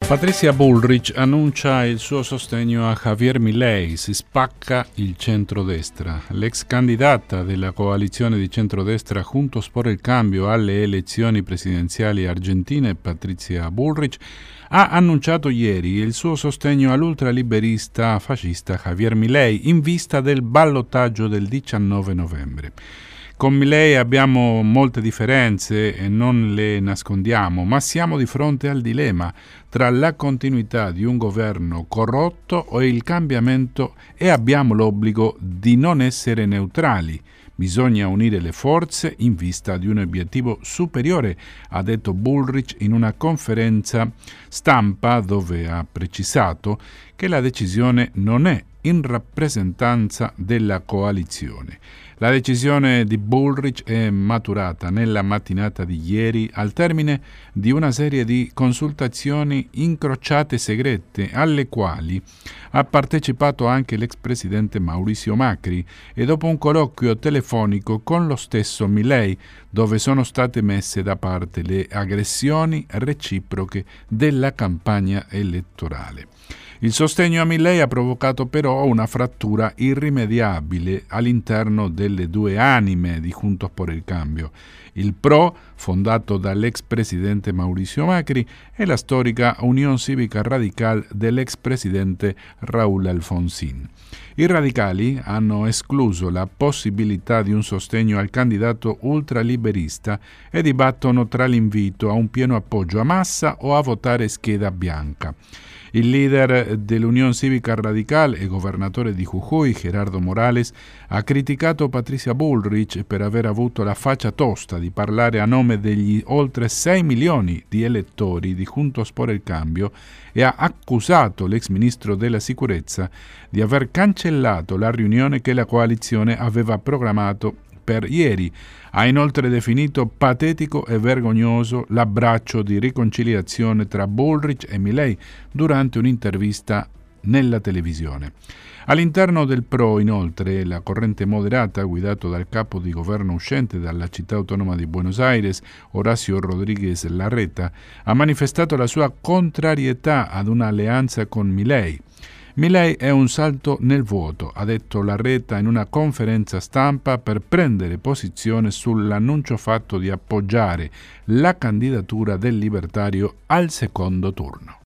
Patricia Bullrich annuncia il suo sostegno a Javier Milei, si spacca il centrodestra. L'ex candidata della coalizione di centrodestra Juntos por el Cambio alle elezioni presidenziali argentine, Patricia Bullrich, ha annunciato ieri il suo sostegno all'ultraliberista fascista Javier Milei in vista del ballottaggio del 19 novembre. Con Milei abbiamo molte differenze e non le nascondiamo, ma siamo di fronte al dilemma tra la continuità di un governo corrotto o il cambiamento e abbiamo l'obbligo di non essere neutrali. Bisogna unire le forze in vista di un obiettivo superiore, ha detto Bullrich in una conferenza stampa dove ha precisato che la decisione non è in rappresentanza della coalizione. La decisione di Bullrich è maturata nella mattinata di ieri al termine di una serie di consultazioni incrociate segrete alle quali ha partecipato anche l'ex presidente Mauricio Macri e dopo un colloquio telefonico con lo stesso Milei dove sono state messe da parte le aggressioni reciproche della campagna elettorale. Il sostegno a Milei ha provocato però una frattura irrimediabile all'interno delle due anime di Juntos por el Cambio. Il PRO, fondato dall'ex presidente Mauricio Macri, e la storica Unión Cívica Radical dell'ex presidente Raúl Alfonsín. I radicali hanno escluso la possibilità di un sostegno al candidato ultraliberista e dibattono tra l'invito a un pieno appoggio a Massa o a votare scheda bianca. Il leader dell'Unión Cívica Radical e governatore di Jujuy, Gerardo Morales, ha criticato Patricia Bullrich per aver avuto la faccia tosta di parlare a nome degli oltre 6 milioni di elettori di Juntos por el Cambio e ha accusato l'ex ministro della sicurezza di aver cancellato la riunione che la coalizione aveva programmato per ieri. Ha inoltre definito patetico e vergognoso l'abbraccio di riconciliazione tra Bullrich e Milei durante un'intervista nella televisione. All'interno del PRO, inoltre, la corrente moderata, guidato dal capo di governo uscente dalla città autonoma di Buenos Aires, Horacio Rodríguez Larreta, ha manifestato la sua contrarietà ad un'alleanza con Milei. Milei è un salto nel vuoto, ha detto Larreta in una conferenza stampa per prendere posizione sull'annuncio fatto di appoggiare la candidatura del libertario al secondo turno.